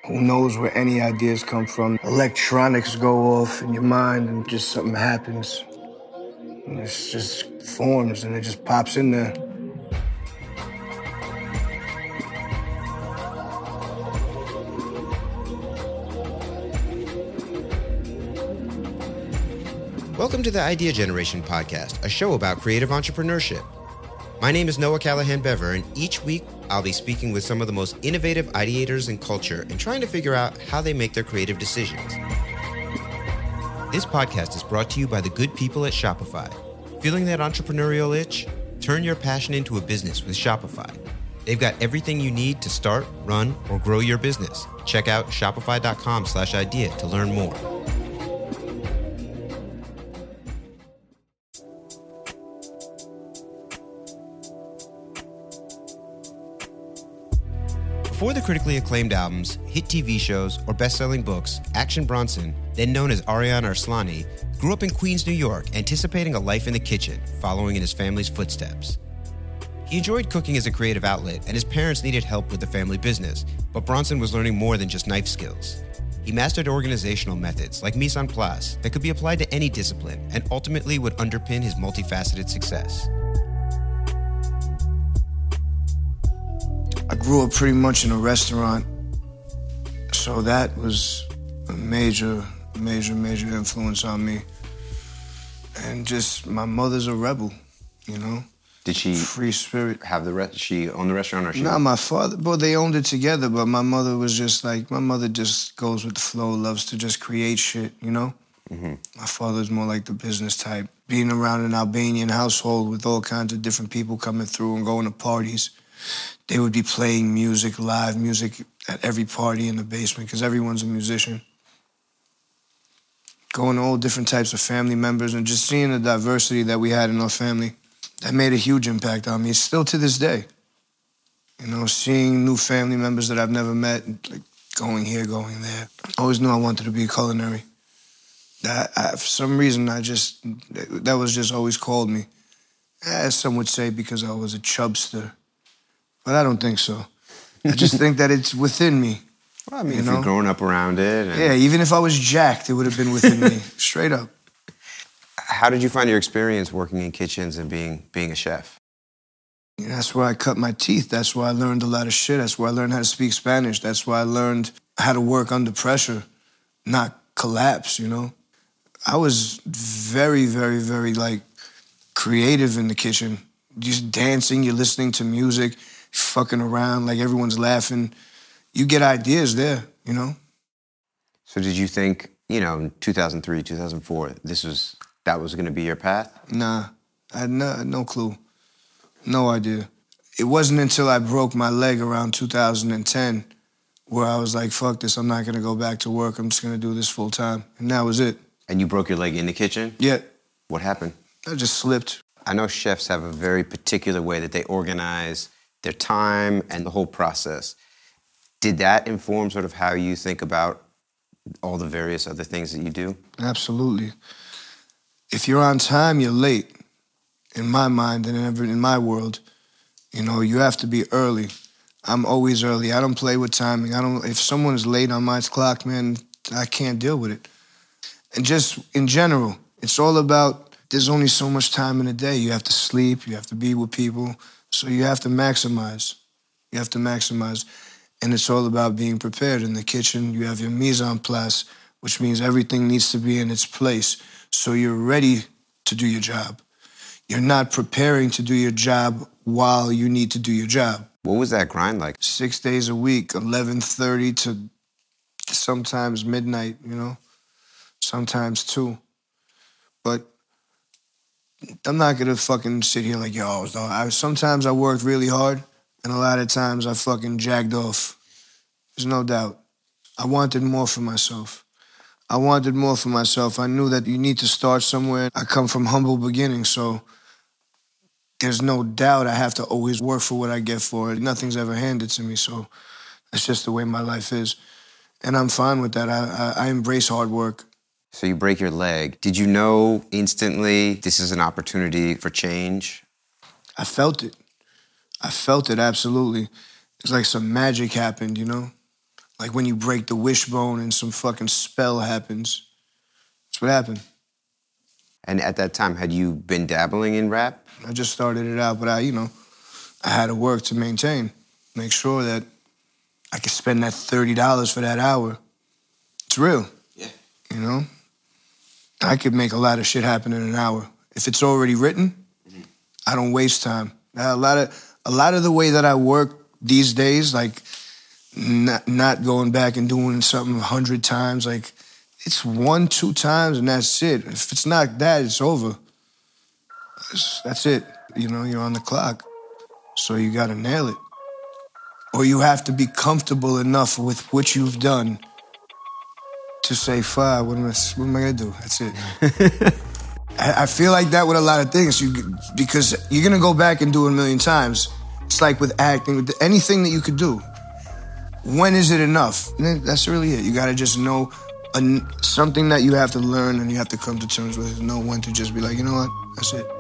Who knows where any ideas come from? Electronics go off in your mind and just something happens. And it just forms and it just pops in there. Welcome to the Idea Generation Podcast, a show about creative entrepreneurship. My name is Noah Callahan-Bever, and each week I'll be speaking with some of the most innovative ideators in culture and trying to figure out how they make their creative decisions. This podcast is brought to you by the good people at Shopify. Feeling that entrepreneurial itch? Turn your passion into a business with Shopify. They've got everything you need to start, run, or grow your business. Check out shopify.com/idea to learn more. Before the critically acclaimed albums, hit TV shows, or best-selling books, Action Bronson, then known as Ariane Arslani, grew up in Queens, New York, anticipating a life in the kitchen, following in his family's footsteps. He enjoyed cooking as a creative outlet, and his parents needed help with the family business, but Bronson was learning more than just knife skills. He mastered organizational methods like mise en place that could be applied to any discipline and ultimately would underpin his multifaceted success. I grew up pretty much in a restaurant, so that was a major influence on me. And just, my mother's a rebel, you know? Did she free spirit have she owned the restaurant or she? Nah, my father, well, they owned it together, but my mother was just like, my mother just goes with the flow, loves to just create shit, you know? Mm-hmm. My father's more like the business type. Being around an Albanian household with all kinds of different people coming through and going to parties, they would be playing music, live music at every party in the basement because everyone's a musician. Going to all different types of family members and just seeing the diversity that we had in our family, that made a huge impact on me. Still to this day. You know, seeing new family members that I've never met, like going here, going there. I always knew I wanted to be culinary. For some reason, that was just always called me. As some would say, because I was a chubster. But I don't think so. I just think that it's within me. Well, I mean, if you're growing up around it. Yeah, even if I was jacked, it would have been within me, straight up. How did you find your experience working in kitchens and being a chef? Yeah, that's where I cut my teeth. That's where I learned a lot of shit. That's where I learned how to speak Spanish. That's where I learned how to work under pressure, not collapse, you know? I was very, like, creative in the kitchen. Just dancing, you're listening to music, fucking around, like everyone's laughing. You get ideas there, you know? So did you think, in 2003, 2004, that was going to be your path? Nah, I had no clue. No idea. It wasn't until I broke my leg around 2010 where I was like, fuck this, I'm not going to go back to work. I'm just going to do this full time. And that was it. And you broke your leg in the kitchen? Yeah. What happened? I just slipped. I know chefs have a very particular way that they organize their time and the whole process. Did that inform sort of how you think about all the various other things that you do? Absolutely. If you're on time, you're late. In my mind and in my world, you have to be early. I'm always early. I don't play with timing. If someone's late on my clock, man, I can't deal with it. And just in general, it's all about, there's only so much time in a day. You have to sleep, you have to be with people, so you have to maximize. And it's all about being prepared. In the kitchen, you have your mise en place, which means everything needs to be in its place, so you're ready to do your job. You're not preparing to do your job while you need to do your job. What was that grind like? 6 days a week, 11:30 to sometimes midnight, sometimes 2. But I'm not gonna fucking sit here like, sometimes I worked really hard, and a lot of times I fucking jagged off. There's no doubt. I wanted more for myself. I knew that you need to start somewhere. I come from humble beginnings, so there's no doubt I have to always work for what I get for it. Nothing's ever handed to me, so that's just the way my life is. And I'm fine with that. I embrace hard work. So you break your leg. Did you know instantly this is an opportunity for change? I felt it. Absolutely. It's like some magic happened, Like when you break the wishbone and some fucking spell happens. That's what happened. And at that time, had you been dabbling in rap? I just started it out, but I had to work to maintain, make sure that I could spend that $30 for that hour. It's real. Yeah. You know? I could make a lot of shit happen in an hour. If it's already written, I don't waste time. A lot of the way that I work these days, like not going back and doing something 100 times, like it's 1-2 times and that's it. If it's not that, it's over. That's it. You're on the clock. So you gotta nail it. Or you have to be comfortable enough with what you've done to say, "Fine, what am I gonna do?" That's it. I feel like that with a lot of things, because you're gonna go back and do it a million times. It's like with acting, with anything that you could do. When is it enough? That's really it. You gotta just know something that you have to learn and you have to come to terms with. Know when to just be like, you know what? That's it.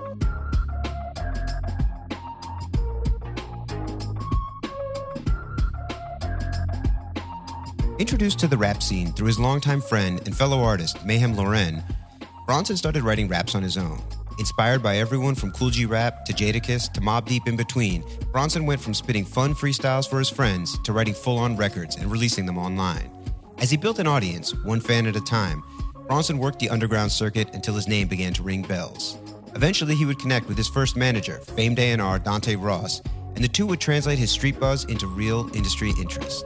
Introduced to the rap scene through his longtime friend and fellow artist, Mayhem Lauren, Bronson started writing raps on his own. Inspired by everyone from Kool G Rap to Jadakiss to Mobb Deep in between, Bronson went from spitting fun freestyles for his friends to writing full-on records and releasing them online. As he built an audience, one fan at a time, Bronson worked the underground circuit until his name began to ring bells. Eventually, he would connect with his first manager, famed A&R Dante Ross, and the two would translate his street buzz into real industry interest.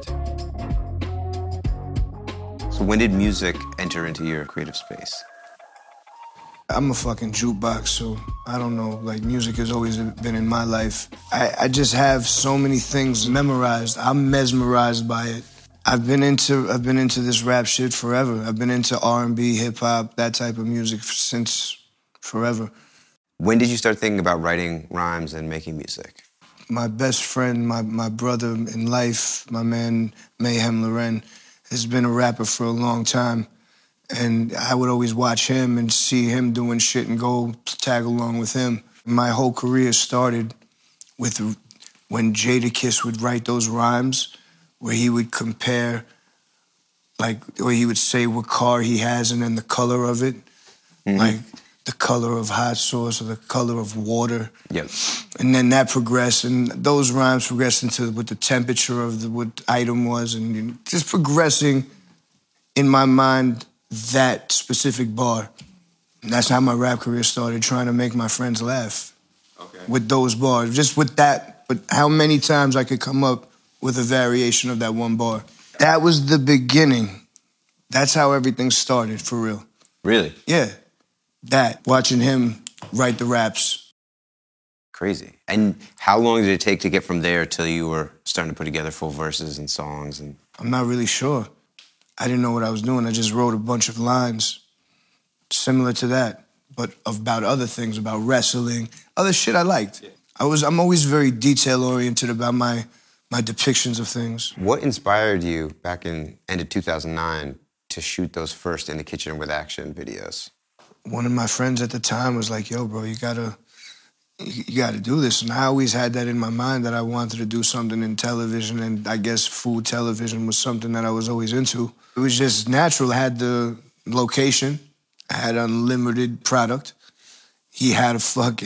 So when did music enter into your creative space? I'm a fucking jukebox, so I don't know. Like, music has always been in my life. I just have so many things memorized. I'm mesmerized by it. I've been into this rap shit forever. I've been into R&B, hip hop, that type of music since forever. When did you start thinking about writing rhymes and making music? My best friend, my brother in life, my man Mayhem Lauren, has been a rapper for a long time. And I would always watch him and see him doing shit and go tag along with him. My whole career started with when Jadakiss would write those rhymes where he would compare, like, or he would say what car he has and then the color of it. Mm-hmm. Like the color of hot sauce or the color of water. Yep. And then that progressed, and those rhymes progressed into what the temperature of what item was, and just progressing in my mind that specific bar. And that's how my rap career started, trying to make my friends laugh. Okay. With those bars, just with that, but how many times I could come up with a variation of that one bar. That was the beginning. That's how everything started, for real. Really? Yeah. That, watching him write the raps. Crazy. And how long did it take to get from there till you were starting to put together full verses and songs? And I'm not really sure. I didn't know what I was doing. I just wrote a bunch of lines similar to that, but about other things, about wrestling, other shit I liked. Yeah. I'm always very detail-oriented about my depictions of things. What inspired you back in end of 2009 to shoot those first In the Kitchen with Action videos? One of my friends at the time was like, "Yo, bro, you gotta do this." And I always had that in my mind that I wanted to do something in television, and I guess food television was something that I was always into. It was just natural. I had the location. I had unlimited product. He had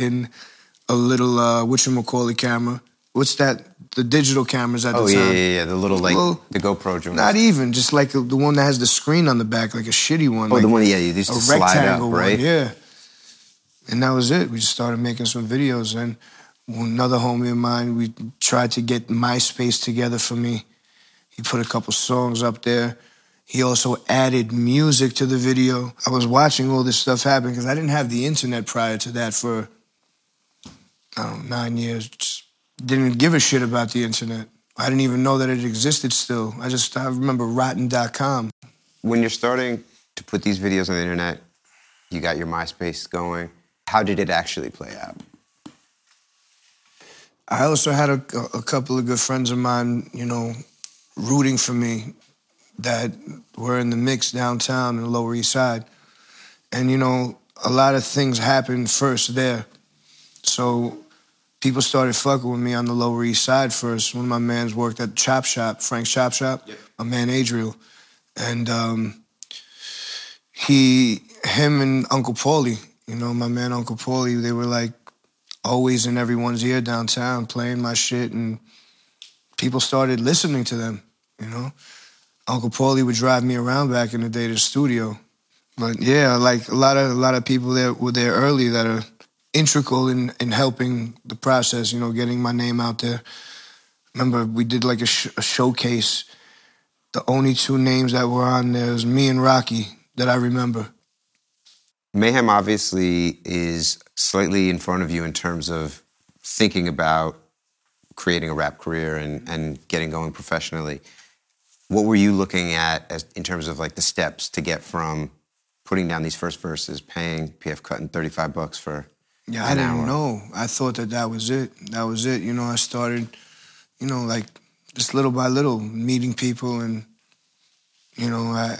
a little, whatchamacallit camera. What's that? The digital cameras at the time. Oh, yeah. The little, the GoPro drones. Not even. Just like the one that has the screen on the back, like a shitty one. Oh, like the one, you used to slide up, right? One, yeah. And that was it. We just started making some videos. And another homie of mine, we tried to get MySpace together for me. He put a couple songs up there. He also added music to the video. I was watching all this stuff happen because I didn't have the internet prior to that for, 9 years. Just didn't give a shit about the internet. I didn't even know that it existed still. I remember rotten.com. When you're starting to put these videos on the internet, you got your MySpace going. How did it actually play out? I also had a couple of good friends of mine, rooting for me that were in the mix downtown in the Lower East Side. And, a lot of things happened first there. So people started fucking with me on the Lower East Side first. One of my mans worked at Chop Shop, Frank's Chop Shop, my man Adriel. And him and Uncle Paulie, you know, my man Uncle Paulie, they were like always in everyone's ear downtown playing my shit, and people started listening to them, you know. Uncle Paulie would drive me around back in the day to the studio. But yeah, like a lot of people that were there early that are integral in helping the process, you know, getting my name out there. Remember, we did like a showcase. The only two names that were on there was me and Rocky that I remember. Mayhem obviously is slightly in front of you in terms of thinking about creating a rap career and getting going professionally. What were you looking at as, in terms of like the steps to get from putting down these first verses, paying PF Cuttin $35 for Yeah, I didn't know. I thought that was it. That was it. You know, I started, you know, like just little by little meeting people, and, you know,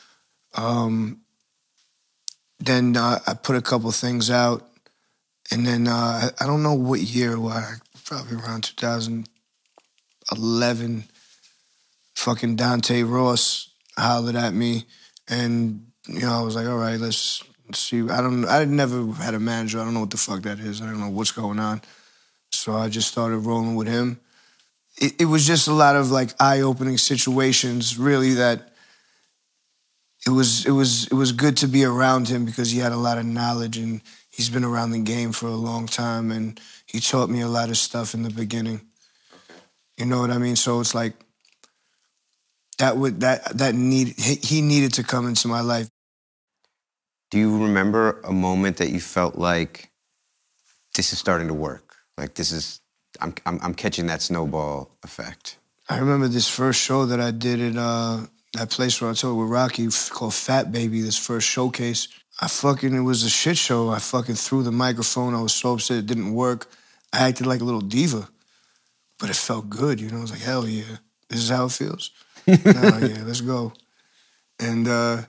then I put a couple things out, and then I don't know what year it was, probably around 2011, fucking Dante Ross hollered at me, and, you know, I was like, all right, let's see. I never had a manager. I don't know what the fuck that is. I don't know what's going on. So I just started rolling with him. It was just a lot of like eye-opening situations, really, that it was good to be around him because he had a lot of knowledge, and he's been around the game for a long time, and he taught me a lot of stuff in the beginning. You know what I mean? So it's like he needed to come into my life. Do you remember a moment that you felt like this is starting to work? Like this is, I'm catching that snowball effect. I remember this first show that I did at that place where I told with Rocky called Fat Baby, this first showcase. It was a shit show. I fucking threw the microphone. I was so upset it didn't work. I acted like a little diva, but it felt good, you know? I was like, hell yeah, this is how it feels? Hell yeah, let's go. And,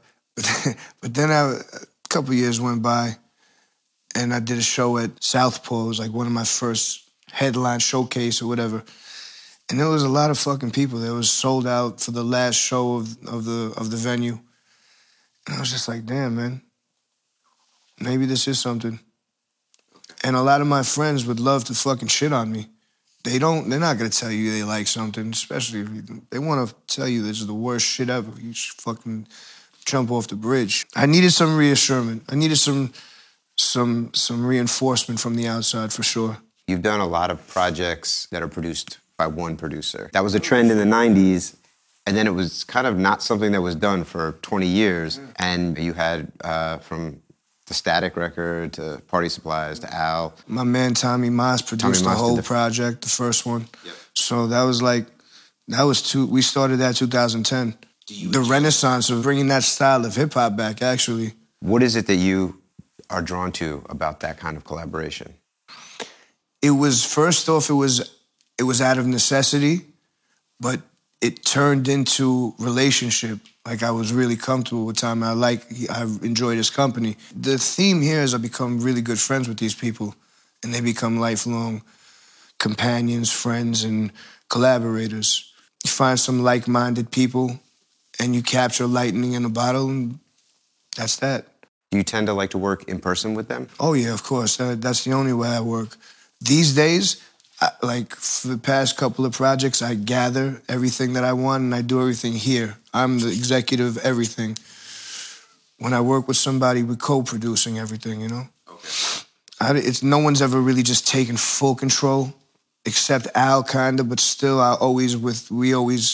but then a couple years went by, and I did a show at Southpaw. It was like one of my first headline showcase or whatever. And there was a lot of fucking people. There was sold out for the last show of the venue. And I was just like, damn, man, maybe this is something. And a lot of my friends would love to fucking shit on me. They're not gonna tell you they like something, especially if they want to tell you this is the worst shit ever. You should fucking jump off the bridge. I needed some reassurance. I needed some reinforcement from the outside, for sure. You've done a lot of projects that are produced by one producer. That was a trend in the 90s, and then it was kind of not something that was done for 20 years. And you had from the Static record to Party Supplies to Al. My man Tommy Moss produced the whole project, the first one. Yep. So we started that 2010. The renaissance of bringing that style of hip-hop back, actually. What is it that you are drawn to about that kind of collaboration? It was, first off, it was out of necessity, but it turned into relationship. Like, I was really comfortable with Tommy. I enjoyed his company. The theme here is I become really good friends with these people, and they become lifelong companions, friends, and collaborators. You find some like-minded people, and you capture lightning in a bottle, and that's that. Do you tend to like to work in person with them? Oh, yeah, of course. That's the only way I work. These days, like for the past couple of projects, I gather everything that I want and I do everything here. I'm the executive of everything. When I work with somebody, we're co-producing everything, you know? Okay. No one's ever really just taken full control, except Al, kind of, but still, we're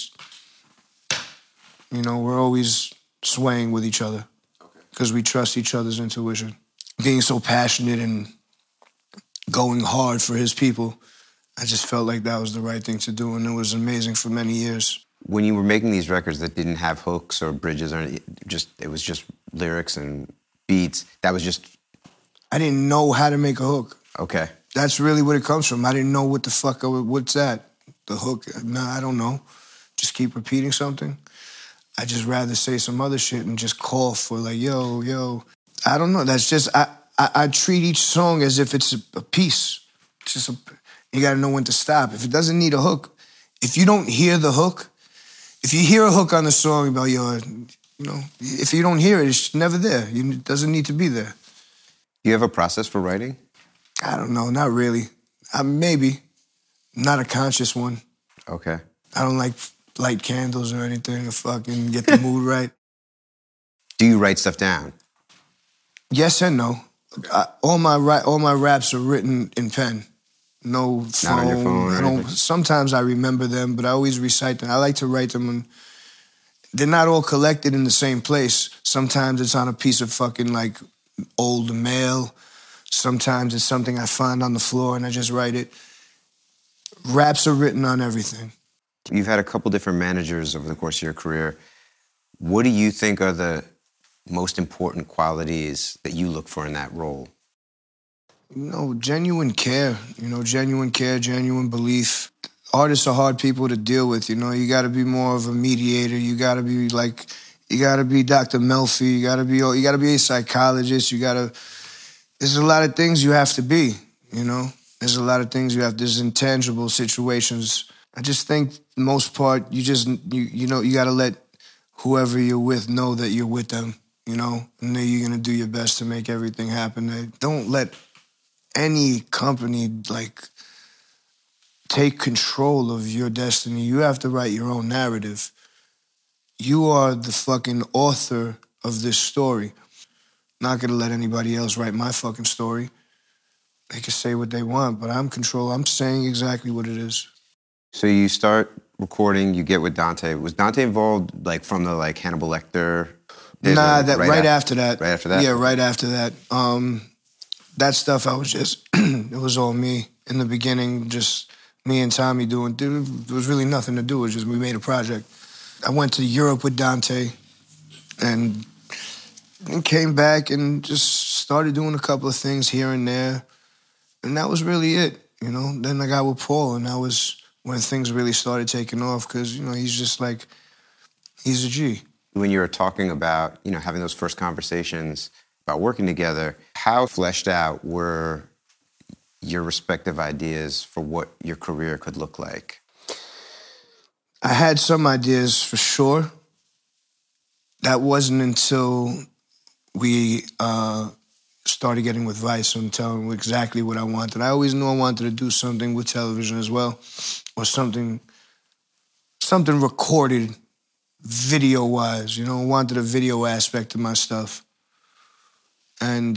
always swaying with each other because we trust each other's intuition. Being so passionate and going hard for his people, I just felt like that was the right thing to do, and it was amazing for many years. When you were making these records that didn't have hooks or bridges, or it was just lyrics and beats, that was just... I didn't know how to make a hook. Okay. That's really what it comes from. I didn't know what the fuck, what's that? The hook? Nah, I don't know. Just keep repeating something. I'd just rather say some other shit and just call for like, yo. I don't know. That's just, I treat each song as if it's a piece. You got to know when to stop. If it doesn't need a hook, if you don't hear the hook, if you hear a hook on the song about if you don't hear it, it's never there. It doesn't need to be there. Do you have a process for writing? I don't know, not really. Maybe. Not a conscious one. Okay. I don't like light candles or anything to fucking get the mood right. Do you write stuff down? Yes and no. All my raps are written in pen. No phone. Not on your phone or anything? Sometimes I remember them, but I always recite them. I like to write them, and they're not all collected in the same place. Sometimes it's on a piece of fucking like old mail. Sometimes it's something I find on the floor and I just write it. Raps are written on everything. You've had a couple different managers over the course of your career. What do you think are the most important qualities that you look for in that role? Genuine care. Genuine care, genuine belief. Artists are hard people to deal with. You got to be more of a mediator. You got to be Dr. Melfi. You got to be a psychologist. There's a lot of things you have to be. There's a lot of things there's intangible situations. I just think the most part, you got to let whoever you're with know that you're with them, and that you're going to do your best to make everything happen. Don't let any company, take control of your destiny. You have to write your own narrative. You are the fucking author of this story. Not going to let anybody else write my fucking story. They can say what they want, but I'm saying exactly what it is. So you start recording, you get with Dante. Was Dante involved, from the, Hannibal Lecter? Nah, right after that. Right after that? Yeah, right after that. That stuff, I was just, it was all me. In the beginning, just me and Tommy doing, there was really nothing to do. It was just, we made a project. I went to Europe with Dante and came back and just started doing a couple of things here and there. And that was really it, Then I got with Paul, and that was when things really started taking off because, he's just he's a G. When you were talking about, having those first conversations about working together, how fleshed out were your respective ideas for what your career could look like? I had some ideas for sure. That wasn't until we started getting with Vice and telling them exactly what I wanted. I always knew I wanted to do something with television as well, or something recorded video-wise. I wanted a video aspect to my stuff. And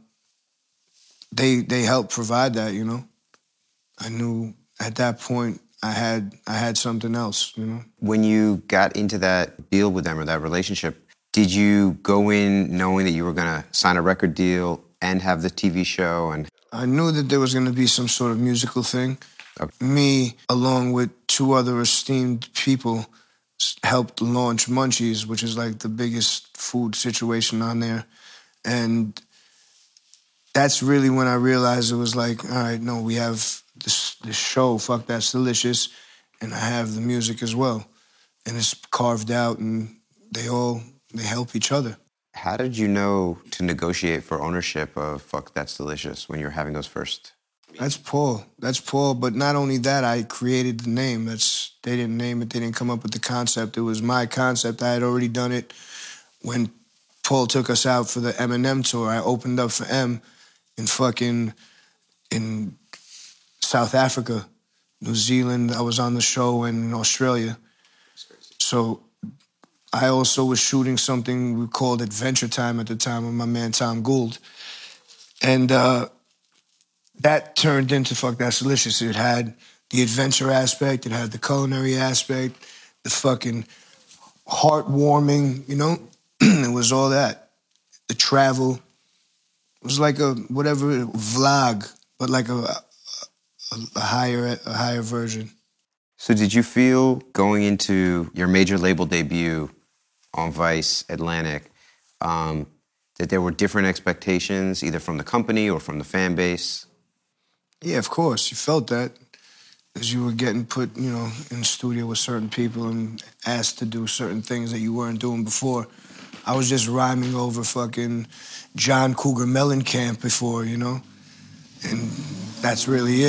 they helped provide that, I knew at that point I had something else, When you got into that deal with them or that relationship, did you go in knowing that you were going to sign a record deal and have the TV show? And I knew that there was going to be some sort of musical thing. Okay. Me, along with two other esteemed people, helped launch Munchies, which is the biggest food situation on there. And that's really when I realized it was all right, no, we have this show, Fuck That's Delicious, and I have the music as well. And it's carved out, and they help each other. How did you know to negotiate for ownership of Fuck That's Delicious when you were having those first? That's Paul. But not only that, I created the name. They didn't name it. They didn't come up with the concept. It was my concept. I had already done it when Paul took us out for the Eminem tour. I opened up for M in South Africa, New Zealand. I was on the show in Australia. So I also was shooting something we called Adventure Time at the time with my man Tom Gould. And that turned into Fuck That's Delicious. It had the adventure aspect, it had the culinary aspect, the fucking heartwarming, It was all that. The travel. It was like a vlog, but a higher version. So did you feel going into your major label debut on Vice Atlantic that there were different expectations either from the company or from the fan base? Yeah, of course. You felt that as you were getting put, in the studio with certain people and asked to do certain things that you weren't doing before. I was just rhyming over fucking John Cougar Mellencamp before, And that's really it.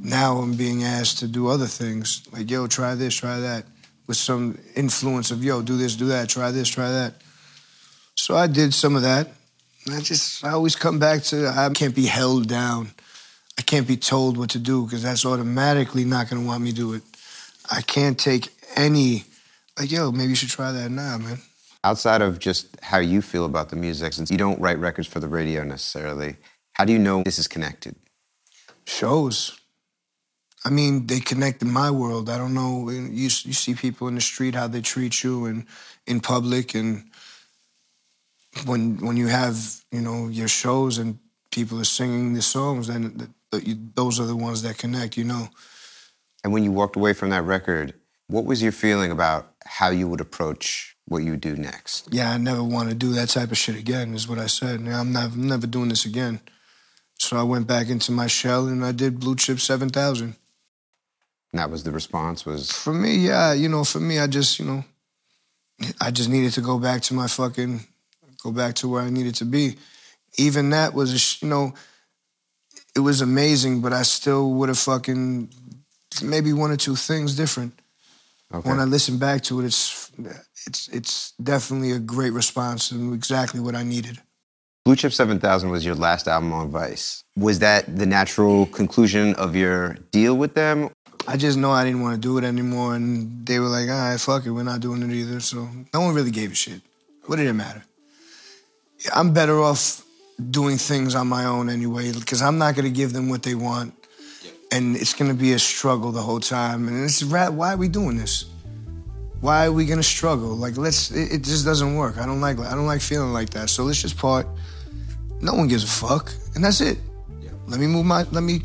now I'm being asked to do other things. Like, yo, try this, try that. With some influence of, yo, do this, do that, try this, try that. So I did some of that. I always come back to, I can't be held down. I can't be told what to do because that's automatically not going to want me to do it. I can't take any, like, yo, maybe you should try that. Nah, man. Outside of just how you feel about the music, since you don't write records for the radio necessarily, how do you know this is connected? Shows. I mean, they connect in my world. I don't know. You see people in the street, how they treat you and in public. And when you have, you know, your shows and people are singing the songs, then those are the ones that connect, you know. And when you walked away from that record, what was your feeling about how you would approach what you do next? Yeah, I never want to do that type of shit again, is what I said. I'm never doing this again. So I went back into my shell and I did Blue Chip 7000. And that was the response was? For me, yeah, you know, for me, I just needed to go back to where I needed to be. Even that was, you know, it was amazing, but I still would have fucking maybe one or two things different. Okay. When I listen back to it, it's definitely a great response and exactly what I needed. Blue Chip 7000 was your last album on Vice. Was that the natural conclusion of your deal with them? I just know I didn't want to do it anymore, and they were like, all right, fuck it, we're not doing it either. So no one really gave a shit. What did it matter? I'm better off doing things on my own anyway, because I'm not going to give them what they want, and it's going to be a struggle the whole time. And it's why are we doing this? Why are we going to struggle? Like, it just doesn't work. I don't like feeling like that. So let's just part. No one gives a fuck, and that's it. Yeah. Let me move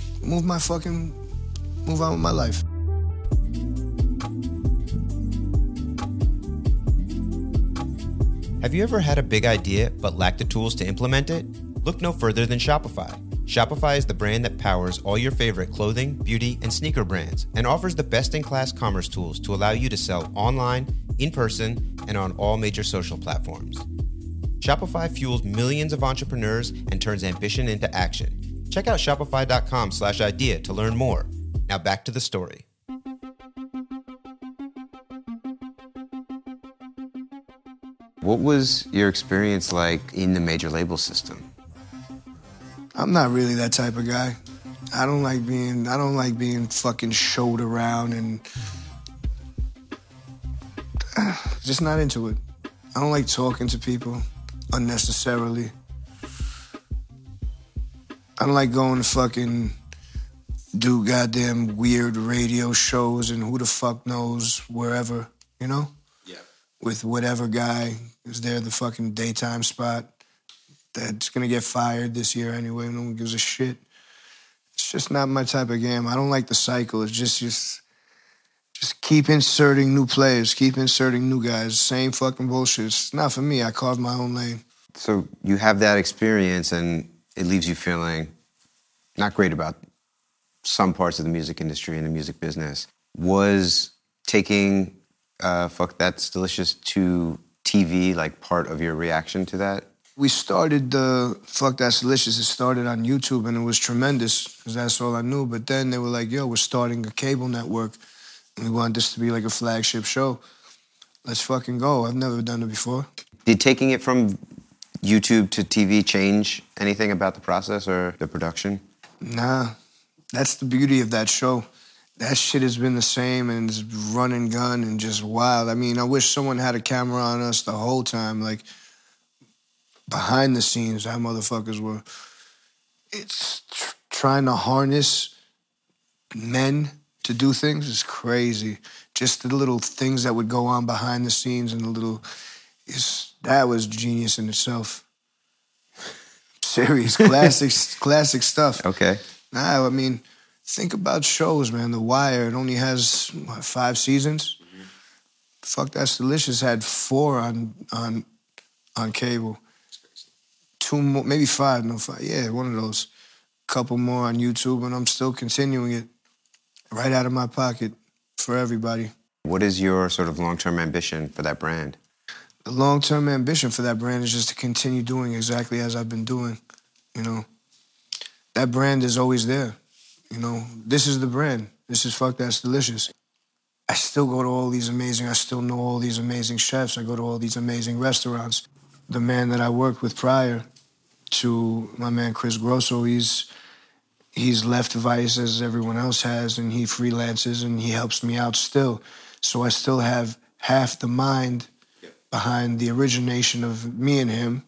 on with my life. Have you ever had a big idea but lacked the tools to implement it? Look no further than Shopify. Shopify is the brand that powers all your favorite clothing, beauty, and sneaker brands and offers the best-in-class commerce tools to allow you to sell online, in person, and on all major social platforms. Shopify fuels millions of entrepreneurs and turns ambition into action. Check out shopify.com/idea to learn more. Now back to the story. What was your experience like in the major label system? I'm not really that type of guy. I don't like being fucking showed around and just not into it. I don't like talking to people unnecessarily. I don't like going to fucking do goddamn weird radio shows and who the fuck knows wherever, you know? Yeah. With whatever guy is there, the fucking daytime spot that's gonna get fired this year anyway. No one gives a shit. It's just not my type of game. I don't like the cycle. It's just keep inserting new players, keep inserting new guys. Same fucking bullshit. It's not for me. I carved my own lane. So you have that experience and it leaves you feeling not great about some parts of the music industry and the music business. Was taking Fuck That's Delicious to TV like part of your reaction to that? We started the Fuck That's Delicious. It started on YouTube, and it was tremendous because that's all I knew. But then they were like, yo, we're starting a cable network, and we want this to be like a flagship show. Let's fucking go. I've never done it before. Did taking it from YouTube to TV change anything about the process or the production? Nah. That's the beauty of that show. That shit has been the same, and it's run and gun and just wild. I mean, I wish someone had a camera on us the whole time, like, behind the scenes, how motherfuckers were. It's trying to harness men to do things is crazy. Just the little things that would go on behind the scenes and that was genius in itself. Serious, classic stuff. Okay. Nah, I mean, think about shows, man. The Wire, it only has, 5 seasons? Mm-hmm. Fuck That's Delicious had 4 on cable. 2 more, maybe 5, no 5. Yeah, one of those. Couple more on YouTube, and I'm still continuing it right out of my pocket for everybody. What is your sort of long-term ambition for that brand? The long-term ambition for that brand is just to continue doing exactly as I've been doing, you know. That brand is always there. You know, this is the brand. This is Fuck That's Delicious. I still go to I still know all these amazing chefs. I go to all these amazing restaurants. The man that I worked with prior to my man Chris Grosso, he's left Vice as everyone else has, and he freelances and he helps me out still. So I still have half the mind behind the origination of me and him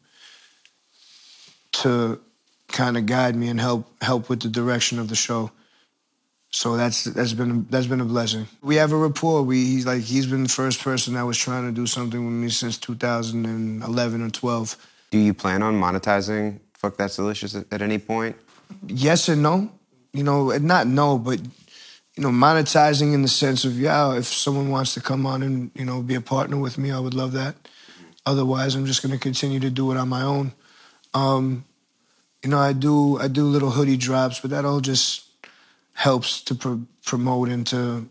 to kind of guide me and help with the direction of the show. So that's been a blessing. We have a rapport. He's been the first person that was trying to do something with me since 2011 or 12. Do you plan on monetizing Fuck That's Delicious at any point? Yes and no. You know, not no, but you know, monetizing in the sense of, yeah, if someone wants to come on and, you know, be a partner with me, I would love that. Otherwise, I'm just going to continue to do it on my own. You know, I do little hoodie drops, but that all just helps to promote and to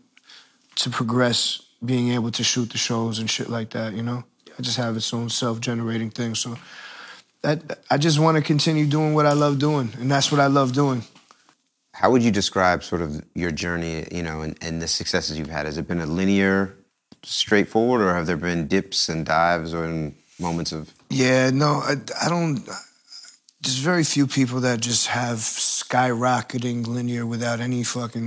progress being able to shoot the shows and shit like that, you know? I just have its own self-generating thing. So that I just want to continue doing what I love doing, and that's what I love doing. How would you describe sort of your journey, you know, and the successes you've had? Has it been a linear, straightforward, or have there been dips and dives or moments of... Yeah, no, I don't... There's very few people that just have skyrocketing linear without any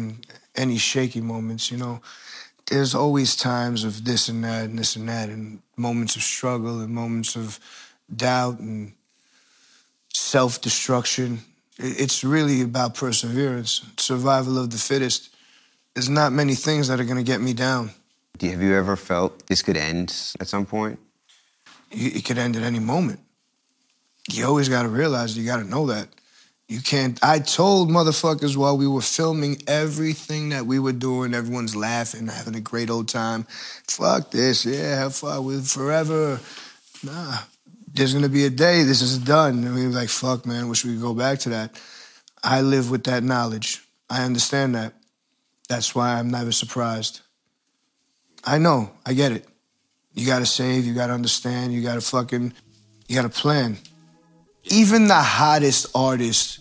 shaky moments, you know. There's always times of this and that and this and that, and moments of struggle and moments of doubt and self-destruction. It's really about perseverance, survival of the fittest. There's not many things that are going to get me down. Have you ever felt this could end at some point? It could end at any moment. You always got to realize, you got to know that. You can't... I told motherfuckers while we were filming everything that we were doing, everyone's laughing, having a great old time. Fuck this, yeah, have fun with forever. Nah, there's going to be a day this is done. And we were like, fuck, man, wish we could go back to that. I live with that knowledge. I understand that. That's why I'm never surprised. I know, I get it. You got to save, you got to understand, you got to plan. Even the hottest artists,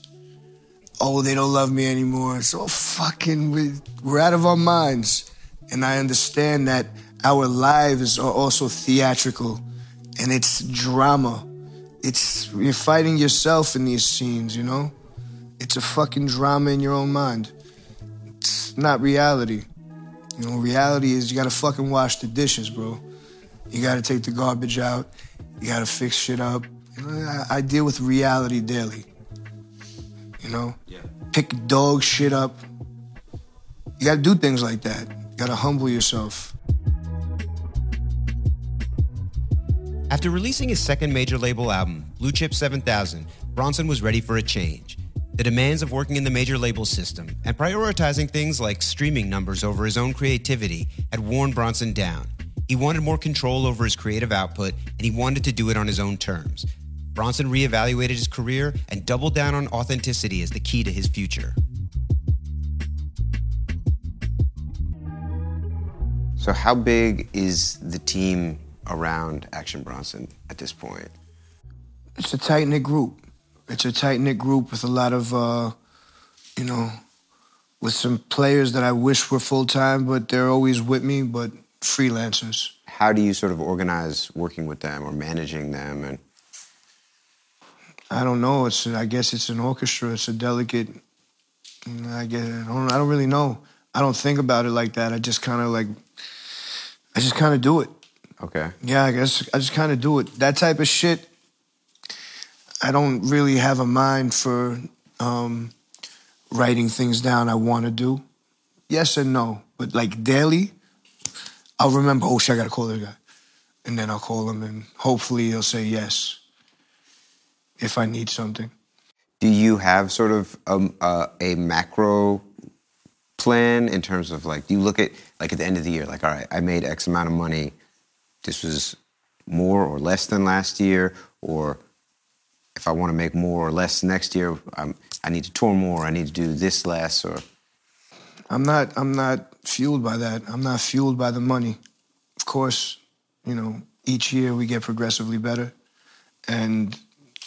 oh, they don't love me anymore. So fucking, we're out of our minds. And I understand that our lives are also theatrical. And it's drama. You're fighting yourself in these scenes, you know? It's a fucking drama in your own mind. It's not reality. You know, reality is you gotta fucking wash the dishes, bro. You gotta take the garbage out. You gotta fix shit up. You know, I deal with reality daily. You know? Yeah. Pick dog shit up. You gotta do things like that. You gotta humble yourself. After releasing his second major label album, Blue Chip 7000, Bronson was ready for a change. The demands of working in the major label system and prioritizing things like streaming numbers over his own creativity had worn Bronson down. He wanted more control over his creative output, and he wanted to do it on his own terms. Bronson reevaluated his career and doubled down on authenticity as the key to his future. So how big is the team around Action Bronson at this point? It's a tight-knit group. It's a tight-knit group with a lot of, you know, with some players that I wish were full-time, but they're always with me, but freelancers. How do you sort of organize working with them or managing them? And I don't know. I guess it's an orchestra. It's a delicate... I don't really know. I don't think about it like that. I just kind of do it. Okay. Yeah, I guess I just kind of do it. That type of shit, I don't really have a mind for writing things down I want to do. Yes and no. But like daily, I'll remember, oh shit, I got to call this guy. And then I'll call him and hopefully he'll say yes if I need something. Do you have sort of a macro plan in terms of like, do you look at, like at the end of the year, like, all right, I made X amount of money. This was more or less than last year, or if I want to make more or less next year, I need to tour more, I need to do this less, or... I'm not fueled by that. I'm not fueled by the money. Of course, you know, each year we get progressively better. And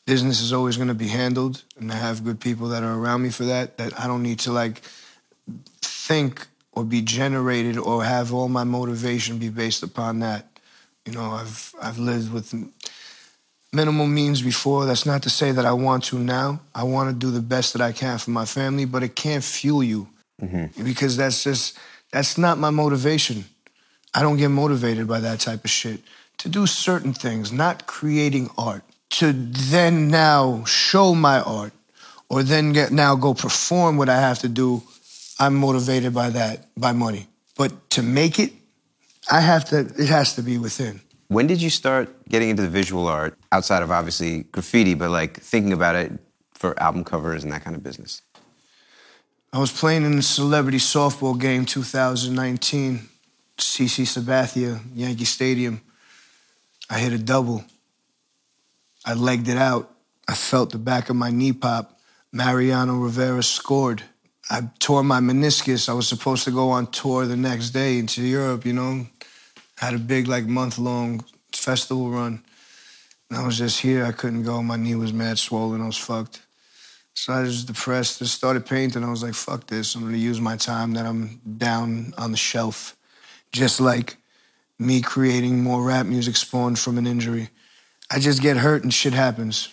business is always going to be handled, and I have good people that are around me for that, that I don't need to like think or be generated or have all my motivation be based upon that. You know, I've lived with minimal means before. That's not to say that I want to now. I want to do the best that I can for my family, but it can't fuel you because that's not my motivation. I don't get motivated by that type of shit. To do certain things, not creating art. To then now show my art or then now go perform what I have to do, I'm motivated by that, by money. But to make it, it has to be within. When did you start getting into the visual art, outside of obviously graffiti, but like thinking about it for album covers and that kind of business? I was playing in the celebrity softball game 2019, CC Sabathia, Yankee Stadium. I hit a double. I legged it out. I felt the back of my knee pop. Mariano Rivera scored. I tore my meniscus. I was supposed to go on tour the next day into Europe, you know. Had a big, like, month-long festival run. And I was just here. I couldn't go. My knee was mad swollen. I was fucked. So I was just depressed. Just started painting. I was like, fuck this. I'm going to use my time that I'm down on the shelf. Just like me creating more rap music spawned from an injury. I just get hurt and shit happens.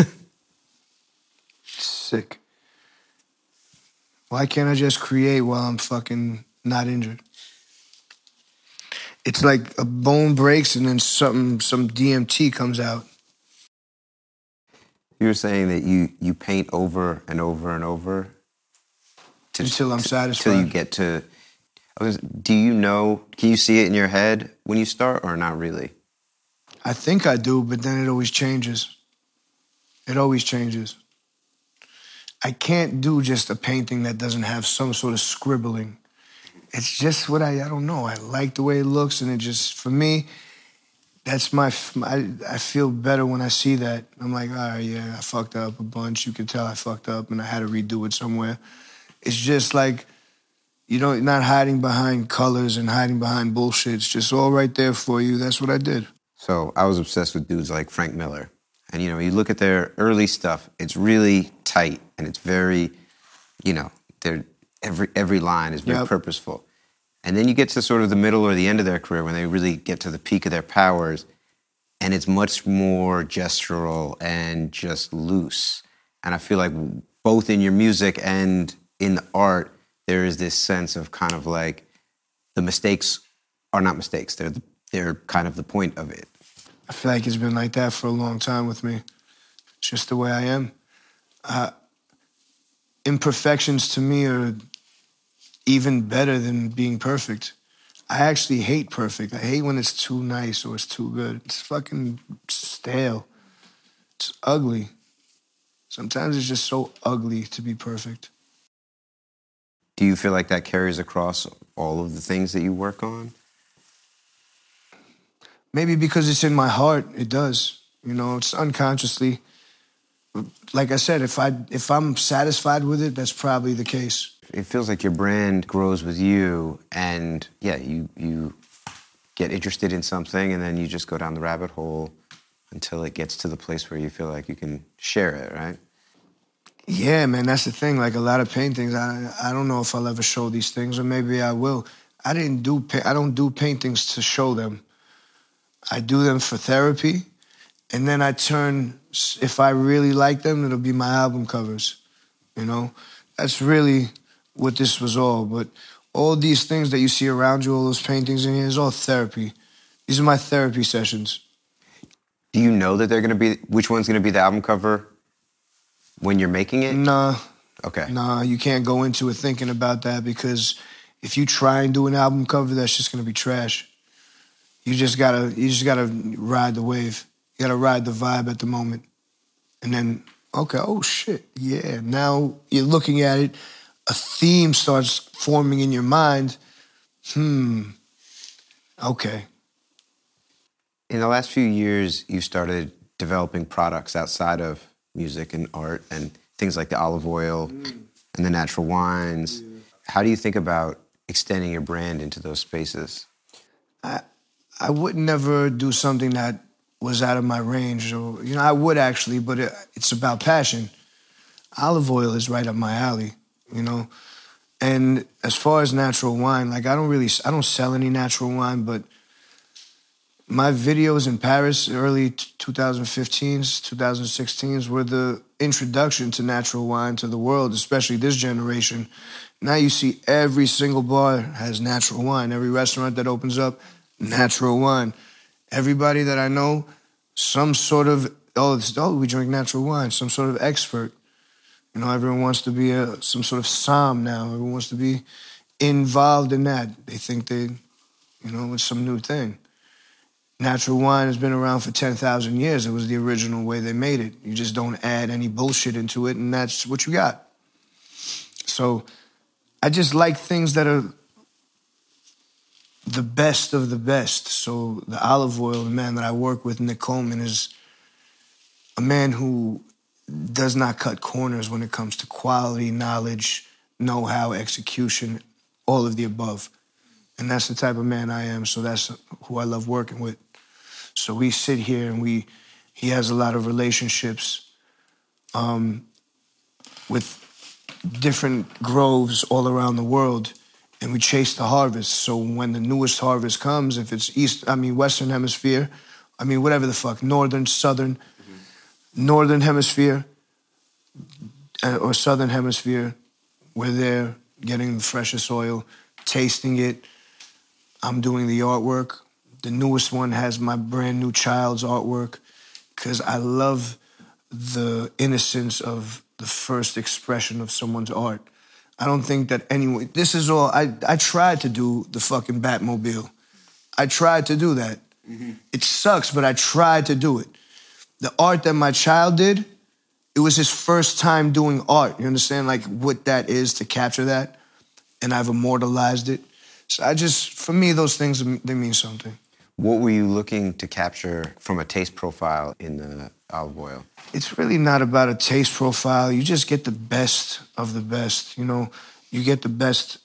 Sick. Why can't I just create while I'm fucking not injured? It's like a bone breaks and then some DMT comes out. You were saying that you paint over and over and over until I'm satisfied. Until you get to... do you know... Can you see it in your head when you start or not really? I think I do, but then it always changes. It always changes. I can't do just a painting that doesn't have some sort of scribbling. It's just what I don't know. I like the way it looks, and it just, for me, that's I feel better when I see that. I'm like, all right, yeah, I fucked up a bunch. You can tell I fucked up, and I had to redo it somewhere. It's just like, you know, not hiding behind colors and hiding behind bullshit. It's just all right there for you. That's what I did. So I was obsessed with dudes like Frank Miller. And, you know, you look at their early stuff, it's really tight and it's very, you know, every line is very purposeful. And then you get to sort of the middle or the end of their career when they really get to the peak of their powers and it's much more gestural and just loose. And I feel like both in your music and in the art, there is this sense of kind of like the mistakes are not mistakes. They're kind of the point of it. I feel like it's been like that for a long time with me. It's just the way I am. Imperfections to me are even better than being perfect. I actually hate perfect. I hate when it's too nice or it's too good. It's fucking stale. It's ugly. Sometimes it's just so ugly to be perfect. Do you feel like that carries across all of the things that you work on? Maybe because it's in my heart, it does. You know, it's unconsciously. Like I said, if I'm satisfied with it, that's probably the case. It feels like your brand grows with you, and yeah, you get interested in something, and then you just go down the rabbit hole until it gets to the place where you feel like you can share it, right? Yeah, man, that's the thing. Like a lot of paintings, I don't know if I'll ever show these things, or maybe I will. I don't do paintings to show them. I do them for therapy, and then if I really like them, it'll be my album covers, you know? That's really what this was all. But all these things that you see around you, all those paintings in here, is all therapy. These are my therapy sessions. Do you know that which one's going to be the album cover when you're making it? Nah. Okay. Nah, you can't go into it thinking about that because if you try and do an album cover, that's just going to be trash. You just gotta ride the wave. You gotta ride the vibe at the moment. And then, okay, oh shit, yeah. Now you're looking at it, a theme starts forming in your mind. Okay. In the last few years, you started developing products outside of music and art and things like the olive oil and the natural wines. How do you think about extending your brand into those spaces? I would never do something that was out of my range. Or, I would actually, but it's about passion. Olive oil is right up my alley, And as far as natural wine, like I don't sell any natural wine, but my videos in Paris, early 2015s, 2016s, were the introduction to natural wine to the world, especially this generation. Now you see every single bar has natural wine. Every restaurant that opens up, natural wine. Everybody that I know, some sort of, we drink natural wine, some sort of expert. Everyone wants to be some sort of somm now. Everyone wants to be involved in that. They think it's some new thing. Natural wine has been around for 10,000 years. It was the original way they made it. You just don't add any bullshit into it, and that's what you got. So I just like things that are the best of the best. So the olive oil, the man that I work with, Nick Coleman, is a man who does not cut corners when it comes to quality, knowledge, know-how, execution, all of the above. And that's the type of man I am, so that's who I love working with. So we sit here and he has a lot of relationships with different groves all around the world, and we chase the harvest. So when the newest harvest comes, if it's Western Hemisphere, whatever the fuck, Northern, Southern, Northern Hemisphere or Southern Hemisphere, we're there getting the freshest oil, tasting it. I'm doing the artwork. The newest one has my brand new child's artwork because I love the innocence of the first expression of someone's art. I don't think that anyone... This is all... I tried to do the fucking Batmobile. I tried to do that. Mm-hmm. It sucks, but I tried to do it. The art that my child did, it was his first time doing art. You understand, like, what that is to capture that? And I've immortalized it. So for me, those things, they mean something. What were you looking to capture from a taste profile in the olive oil? It's really not about a taste profile. You just get the best of the best. You get the best,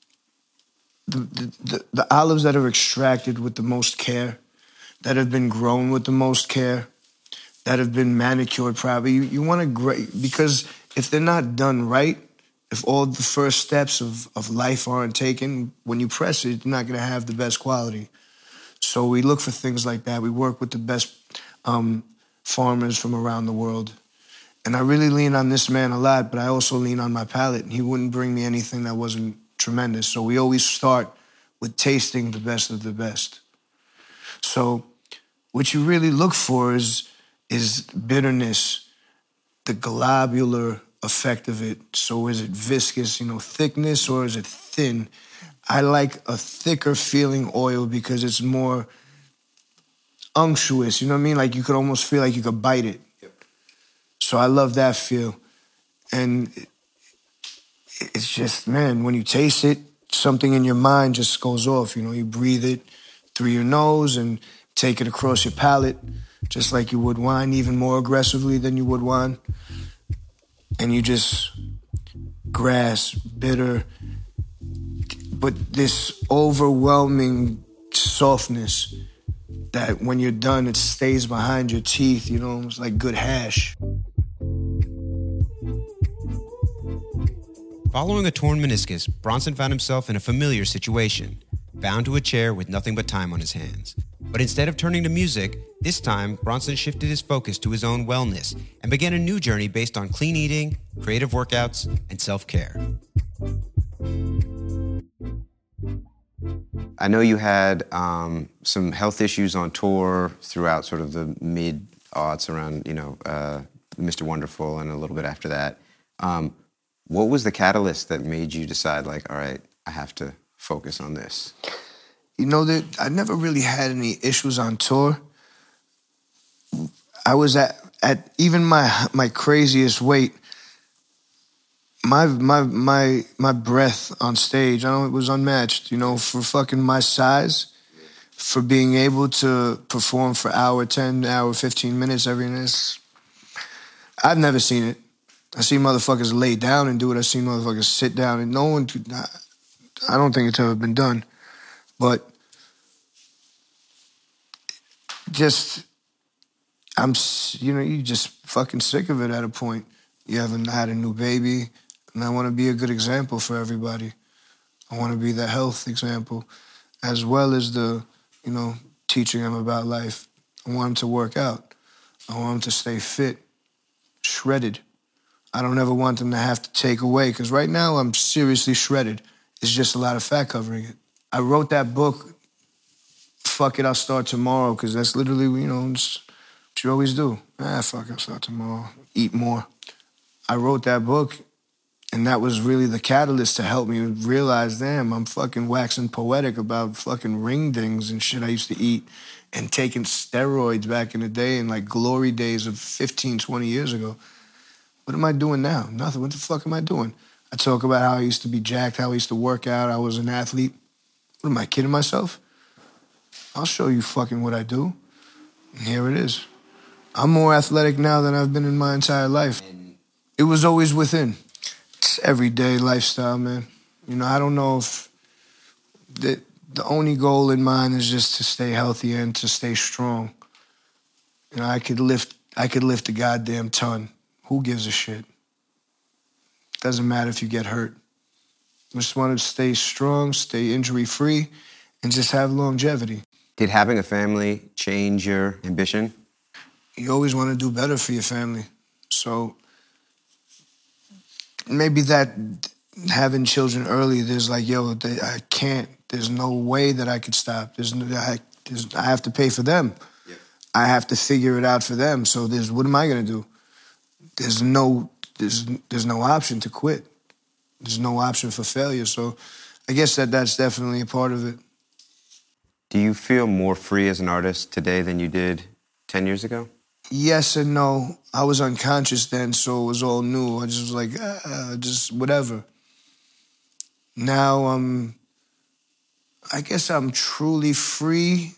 the olives that are extracted with the most care, that have been grown with the most care, that have been manicured properly. You want to, because if they're not done right, if all the first steps of life aren't taken, when you press it, you're not going to have the best quality. So we look for things like that. We work with the best farmers from around the world. And I really lean on this man a lot, but I also lean on my palate. He wouldn't bring me anything that wasn't tremendous. So we always start with tasting the best of the best. So what you really look for is bitterness, the globular effect of it. So is it viscous, thickness, or is it thin? I like a thicker feeling oil because it's more unctuous, you know what I mean? Like you could almost feel like you could bite it. Yep. So I love that feel. And it's just, man, when you taste it, something in your mind just goes off. You breathe it through your nose and take it across your palate, just like you would wine, even more aggressively than you would wine. And you just grasp bitter, but this overwhelming softness that when you're done, it stays behind your teeth, it's like good hash. Following a torn meniscus, Bronson found himself in a familiar situation, bound to a chair with nothing but time on his hands. But instead of turning to music, this time Bronson shifted his focus to his own wellness and began a new journey based on clean eating, creative workouts, and self-care. I know you had some health issues on tour throughout sort of the mid-aughts around, Mr. Wonderful and a little bit after that. What was the catalyst that made you decide, like, all right, I have to focus on this? I never really had any issues on tour. I was at even my craziest weight. My breath on stage, it was unmatched, for fucking my size, for being able to perform for hour 10, hour 15 minutes every night. I've never seen it. I see motherfuckers lay down and do it. I see motherfuckers sit down, and no one could. I don't think it's ever been done. But just you just fucking sick of it at a point. You haven't had a new baby, and I want to be a good example for everybody. I want to be the health example, as well as the, teaching them about life. I want them to work out. I want them to stay fit, shredded. I don't ever want them to have to take away, because right now I'm seriously shredded. It's just a lot of fat covering it. I wrote that book, fuck it, I'll start tomorrow, because that's literally, it's what you always do. Fuck, I'll start tomorrow. Eat more. I wrote that book, and that was really the catalyst to help me realize, damn, I'm fucking waxing poetic about fucking ring dings and shit I used to eat and taking steroids back in the day and like glory days of 15, 20 years ago. What am I doing now? Nothing. What the fuck am I doing? I talk about how I used to be jacked, how I used to work out, I was an athlete. What am I, kidding myself? I'll show you fucking what I do. And here it is. I'm more athletic now than I've been in my entire life. It was always within. It's everyday lifestyle, man. I don't know if the only goal in mind is just to stay healthy and to stay strong. I could lift a goddamn ton. Who gives a shit? Doesn't matter if you get hurt. I just want to stay strong, stay injury-free, and just have longevity. Did having a family change your ambition? You always want to do better for your family. So maybe that having children early, there's like, I can't. There's no way that I could stop. I have to pay for them. Yeah. I have to figure it out for them. So what am I going to do? There's no option to quit. There's no option for failure. So I guess that's definitely a part of it. Do you feel more free as an artist today than you did 10 years ago? Yes and no. I was unconscious then, so it was all new. I just was like, just whatever. Now, I guess I'm truly free,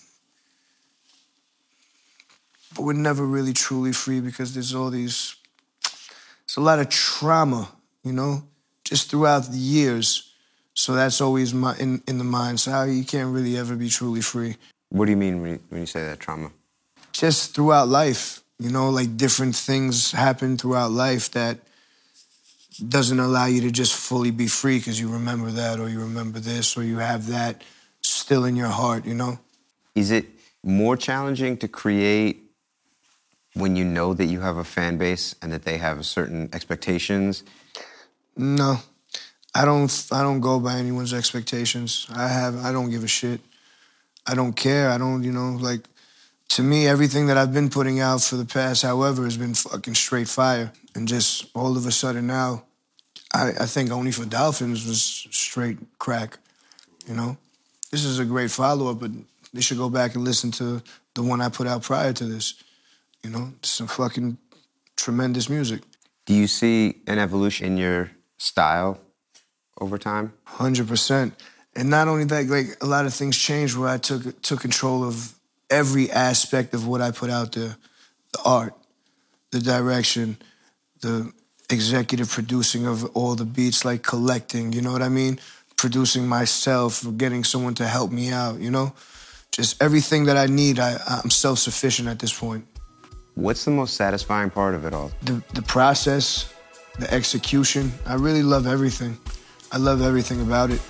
but we're never really truly free because there's a lot of trauma, just throughout the years. So that's always in the mind. So you can't really ever be truly free. What do you mean when you say that, trauma? Just throughout life, like different things happen throughout life that doesn't allow you to just fully be free because you remember that or you remember this or you have that still in your heart, Is it more challenging to create when you know that you have a fan base and that they have certain expectations? No. I don't go by anyone's expectations. I don't give a shit. I don't care. I don't, to me, everything that I've been putting out for the past however has been fucking straight fire. And just all of a sudden now, I think Only for Dolphins was straight crack, This is a great follow-up, but they should go back and listen to the one I put out prior to this. Some fucking tremendous music. Do you see an evolution in your style over time? 100%. And not only that, like a lot of things changed where I took control of every aspect of what I put out there. The art, the direction, the executive producing of all the beats, like collecting, you know what I mean? Producing myself, getting someone to help me out, Just everything that I need, I'm self-sufficient at this point. What's the most satisfying part of it all? The process, the execution. I really love everything. I love everything about it.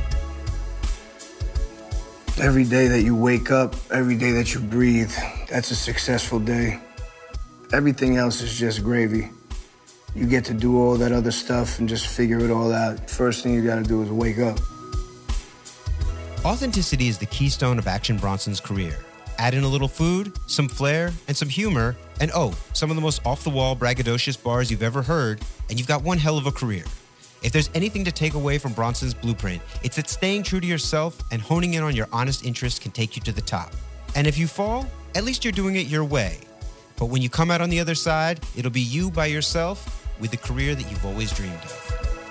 Every day that you wake up, every day that you breathe, that's a successful day. Everything else is just gravy. You get to do all that other stuff and just figure it all out. First thing you gotta do is wake up. Authenticity is the keystone of Action Bronson's career. Add in a little food, some flair, and some humor, and some of the most off-the-wall, braggadocious bars you've ever heard, and you've got one hell of a career. If there's anything to take away from Bronson's blueprint, it's that staying true to yourself and honing in on your honest interests can take you to the top. And if you fall, at least you're doing it your way. But when you come out on the other side, it'll be you by yourself with the career that you've always dreamed of.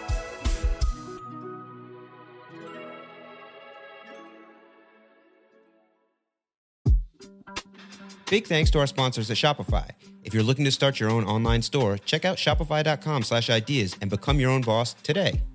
Big thanks to our sponsors at Shopify. If you're looking to start your own online store, check out shopify.com/ideas and become your own boss today.